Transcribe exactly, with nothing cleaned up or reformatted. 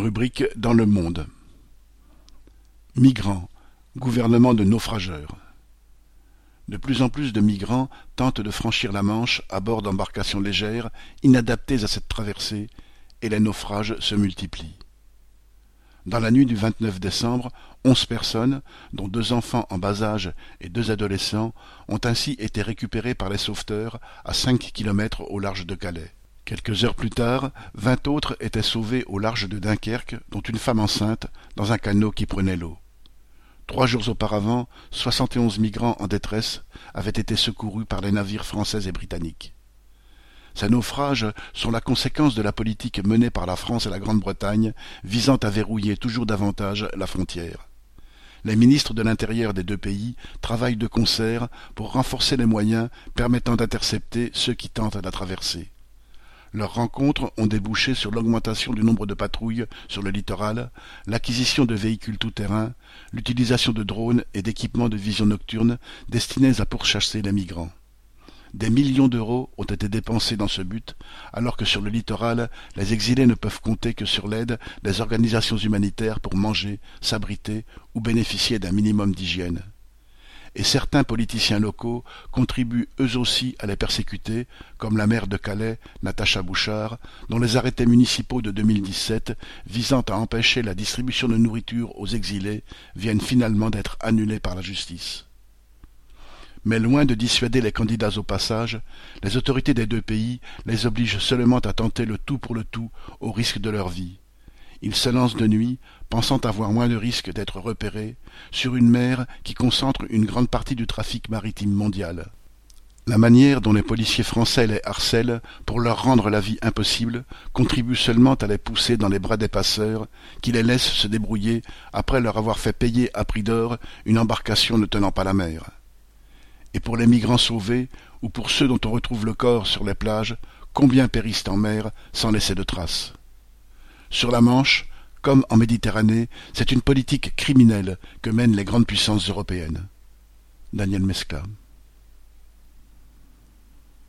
Rubrique dans le monde. Migrants, gouvernement de naufrageurs. De plus en plus de migrants tentent de franchir la Manche à bord d'embarcations légères, inadaptées à cette traversée, et les naufrages se multiplient. Dans la nuit du vingt-neuf décembre, onze personnes, dont deux enfants en bas âge et deux adolescents, ont ainsi été récupérées par les sauveteurs à cinq kilomètres au large de Calais. Quelques heures plus tard, vingt autres étaient sauvés au large de Dunkerque, dont une femme enceinte, dans un canot qui prenait l'eau. Trois jours auparavant, soixante et onze migrants en détresse avaient été secourus par les navires français et britanniques. Ces naufrages sont la conséquence de la politique menée par la France et la Grande-Bretagne visant à verrouiller toujours davantage la frontière. Les ministres de l'Intérieur des deux pays travaillent de concert pour renforcer les moyens permettant d'intercepter ceux qui tentent la traversée. Leurs rencontres ont débouché sur l'augmentation du nombre de patrouilles sur le littoral, l'acquisition de véhicules tout-terrain, l'utilisation de drones et d'équipements de vision nocturne destinés à pourchasser les migrants. Des millions d'euros ont été dépensés dans ce but, alors que sur le littoral, les exilés ne peuvent compter que sur l'aide des organisations humanitaires pour manger, s'abriter ou bénéficier d'un minimum d'hygiène. Et certains politiciens locaux contribuent eux aussi à les persécuter, comme la maire de Calais, Natacha Bouchard, dont les arrêtés municipaux de deux mille dix-sept, visant à empêcher la distribution de nourriture aux exilés, viennent finalement d'être annulés par la justice. Mais loin de dissuader les candidats au passage, les autorités des deux pays les obligent seulement à tenter le tout pour le tout au risque de leur vie. Ils se lancent de nuit, pensant avoir moins de risques d'être repérés, sur une mer qui concentre une grande partie du trafic maritime mondial. La manière dont les policiers français les harcèlent pour leur rendre la vie impossible contribue seulement à les pousser dans les bras des passeurs, qui les laissent se débrouiller après leur avoir fait payer à prix d'or une embarcation ne tenant pas la mer. Et pour les migrants sauvés, ou pour ceux dont on retrouve le corps sur les plages, combien périssent en mer sans laisser de traces? Sur la Manche, comme en Méditerranée, c'est une politique criminelle que mènent les grandes puissances européennes. Daniel Mescla.